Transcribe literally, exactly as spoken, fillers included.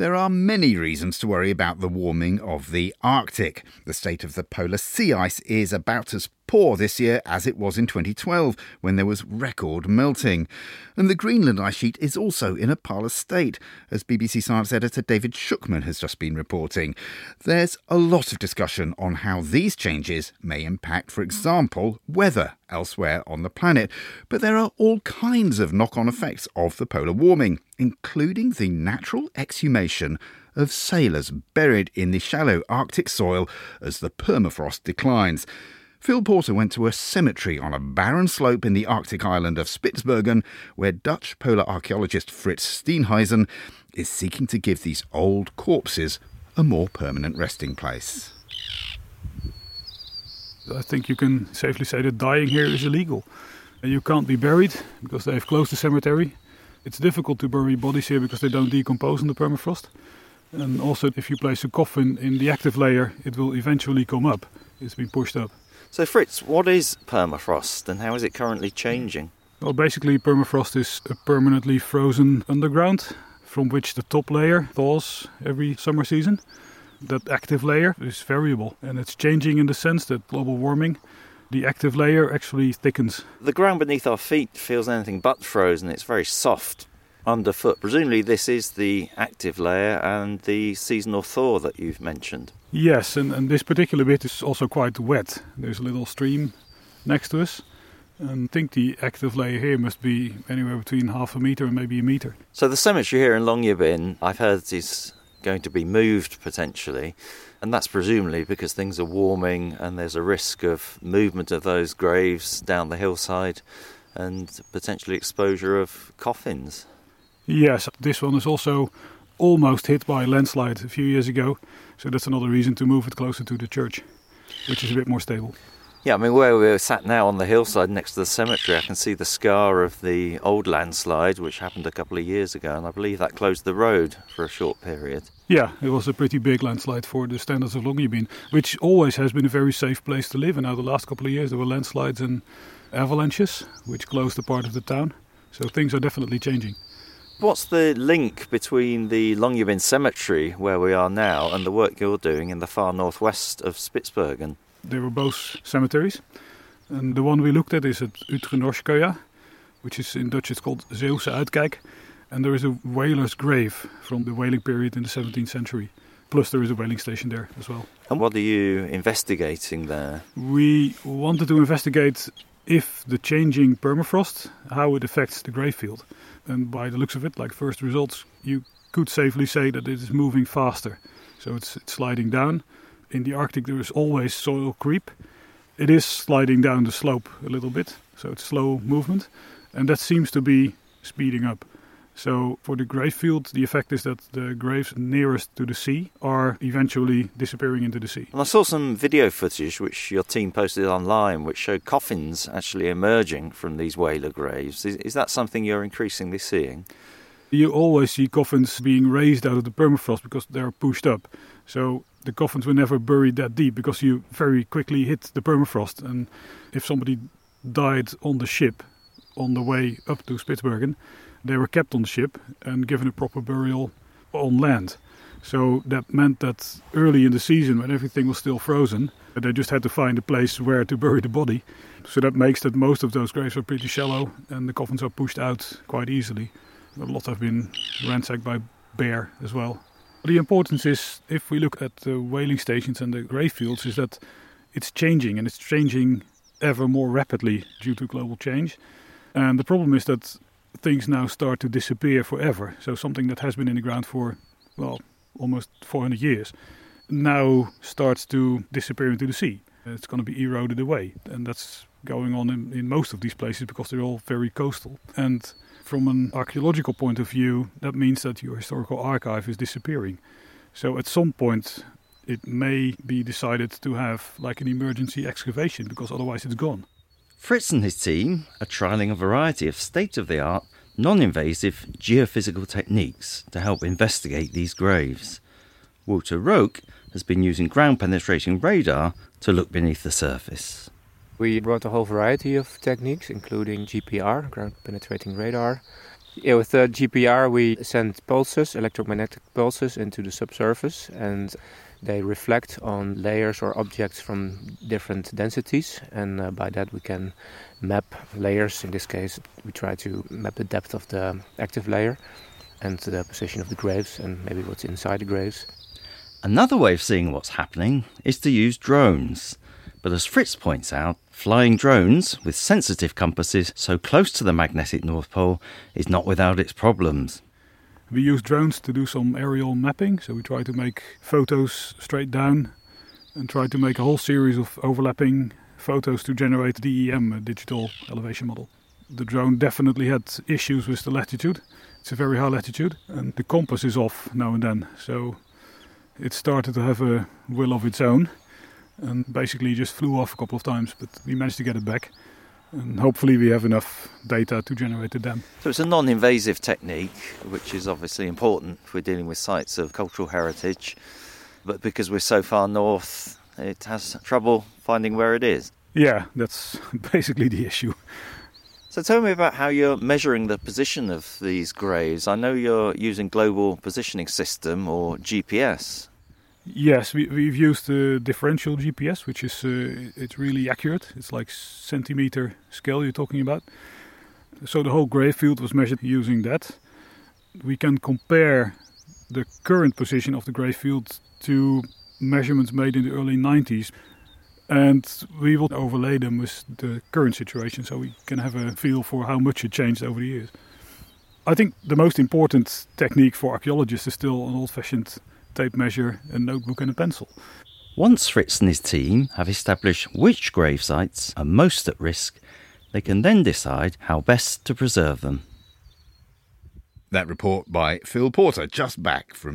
There are many reasons to worry about the warming of the Arctic. The state of the polar sea ice is about as poor this year as it was in twenty twelve, when there was record melting. And the Greenland ice sheet is also in a parlous state, as B B C Science editor David Shukman has just been reporting. There's a lot of discussion on how these changes may impact, for example, weather elsewhere on the planet. But there are all kinds of knock-on effects of the polar warming, including the natural exhumation of sailors buried in the shallow Arctic soil as the permafrost declines. Phil Porter went to a cemetery on a barren slope in the Arctic island of Spitsbergen, where Dutch polar archaeologist Frits Steenhuisen is seeking to give these old corpses a more permanent resting place. I think you can safely say that dying here is illegal. You can't be buried because they've closed the cemetery. It's difficult to bury bodies here because they don't decompose in the permafrost. And also, if you place a coffin in the active layer, it will eventually come up. It's been pushed up. So Frits, what is permafrost and how is it currently changing? Well, basically permafrost is a permanently frozen underground from which the top layer thaws every summer season. That active layer is variable and it's changing in the sense that global warming, the active layer actually thickens. The ground beneath our feet feels anything but frozen. It's very soft underfoot. Presumably this is the active layer and the seasonal thaw that you've mentioned. Yes, and, and this particular bit is also quite wet. There's a little stream next to us. And I think the active layer here must be anywhere between half a metre and maybe a metre. So the cemetery here in Longyearbyen, I've heard, is going to be moved potentially, and that's presumably because things are warming and there's a risk of movement of those graves down the hillside and potentially exposure of coffins. Yes, this one is also almost hit by a landslide a few years ago, so that's another reason to move it closer to the church, which is a bit more stable. Yeah, I mean, where we're sat now on the hillside next to the cemetery, I can see the scar of the old landslide, which happened a couple of years ago, and I believe that closed the road for a short period. Yeah, it was a pretty big landslide for the standards of Longyearbyen, which always has been a very safe place to live. And now the last couple of years there were landslides and avalanches, which closed a part of the town. So things are definitely changing. What's the link between the Longyearbyen cemetery, where we are now, and the work you're doing in the far northwest of Spitsbergen? They were both cemeteries, and the one we looked at is at Utrecht-Noordskøya, which is in Dutch it's called Zeeuwse Uitkijk, and there is a whaler's grave from the whaling period in the seventeenth century. Plus there is a whaling station there as well. And what are you investigating there? We wanted to investigate if the changing permafrost, how it affects the grave field. And by the looks of it, like first results, you could safely say that it is moving faster. So it's, it's sliding down. In the Arctic there is always soil creep. It is sliding down the slope a little bit, so it's slow movement. And that seems to be speeding up. So for the grave field, the effect is that the graves nearest to the sea are eventually disappearing into the sea. And I saw some video footage which your team posted online which showed coffins actually emerging from these whaler graves. Is, is that something you're increasingly seeing? You always see coffins being raised out of the permafrost because they're pushed up. So the coffins were never buried that deep because you very quickly hit the permafrost. And if somebody died on the ship on the way up to Spitsbergen, they were kept on the ship and given a proper burial on land. So that meant that early in the season, when everything was still frozen, they just had to find a place where to bury the body. So that makes that most of those graves are pretty shallow and the coffins are pushed out quite easily. A lot have been ransacked by bear as well. The importance is, if we look at the whaling stations and the grave fields, is that it's changing and it's changing ever more rapidly due to global change. And the problem is that things now start to disappear forever. So something that has been in the ground for, well, almost four hundred years, now starts to disappear into the sea. It's going to be eroded away. And that's going on in, in most of these places because they're all very coastal. And from an archaeological point of view, that means that your historical archive is disappearing. So at some point, it may be decided to have like an emergency excavation because otherwise it's gone. Frits and his team are trialling a variety of state-of-the-art, non-invasive geophysical techniques to help investigate these graves. Walter Rook has been using ground-penetrating radar to look beneath the surface. We brought a whole variety of techniques, including G P R, ground-penetrating radar, Yeah, with the G P R we send pulses, electromagnetic pulses, into the subsurface, and they reflect on layers or objects from different densities, and uh, by that we can map layers. In this case, we try to map the depth of the active layer and the position of the graves and maybe what's inside the graves. Another way of seeing what's happening is to use drones. But as Frits points out, flying drones with sensitive compasses so close to the magnetic North Pole is not without its problems. We use drones to do some aerial mapping, so we try to make photos straight down and try to make a whole series of overlapping photos to generate D E M, a digital elevation model. The drone definitely had issues with the latitude. It's a very high latitude and the compass is off now and then, so it started to have a will of its own. And basically just flew off a couple of times, but we managed to get it back. And hopefully we have enough data to generate the dam. So it's a non-invasive technique, which is obviously important if we're dealing with sites of cultural heritage. But because we're so far north, it has trouble finding where it is. Yeah, that's basically the issue. So tell me about how you're measuring the position of these graves. I know you're using Global Positioning System, or G P S. Yes, we, we've used the differential G P S, which is uh, it's really accurate. It's like centimeter scale you're talking about. So the whole grave field was measured using that. We can compare the current position of the grave field to measurements made in the early nineties. And we will overlay them with the current situation so we can have a feel for how much it changed over the years. I think the most important technique for archaeologists is still an old-fashioned tape measure, a notebook and a pencil. Once Frits and his team have established which grave sites are most at risk, they can then decide how best to preserve them. That report by Phil Porter, just back from